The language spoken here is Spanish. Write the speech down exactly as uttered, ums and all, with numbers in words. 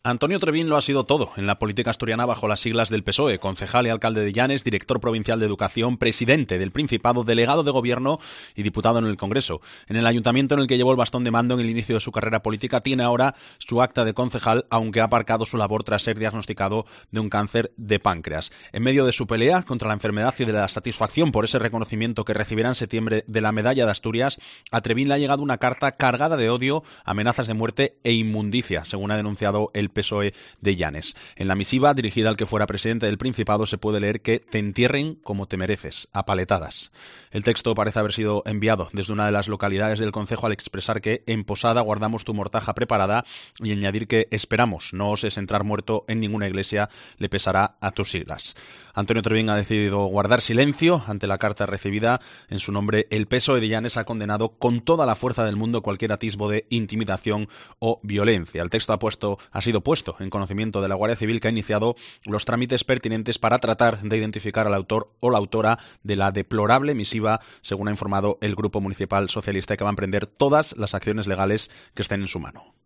Antonio Trevín lo ha sido todo en la política asturiana bajo las siglas del P S O E, concejal y alcalde de Llanes, director provincial de Educación, presidente del Principado, delegado de Gobierno y diputado en el Congreso. En el ayuntamiento en el que llevó el bastón de mando en el inicio de su carrera política tiene ahora su acta de concejal, aunque ha aparcado su labor tras ser diagnosticado de un cáncer de páncreas. En medio de su pelea contra la enfermedad y de la satisfacción por ese reconocimiento que recibirá en septiembre de la Medalla de Asturias, a Trevín le ha llegado una carta cargada de odio, amenazas de muerte e inmundicia, según ha denunciado el P S O E de Llanes. En la misiva, dirigida al que fuera presidente del Principado, se puede leer que te entierren como te mereces, a paletadas. El texto parece haber sido enviado desde una de las localidades del concejo al expresar que en Posada guardamos tu mortaja preparada y añadir que esperamos no oses entrar muerto en ninguna iglesia, le pesará a tus siglas. Antonio Trevín ha decidido guardar silencio ante la carta recibida. En su nombre, el P S O E de Llanes ha condenado con toda la fuerza del mundo cualquier atisbo de intimidación o violencia. El texto ha, puesto, ha sido puesto en conocimiento de la Guardia Civil, que ha iniciado los trámites pertinentes para tratar de identificar al autor o la autora de la deplorable misiva, según ha informado el Grupo Municipal Socialista, que va a emprender todas las acciones legales que estén en su mano.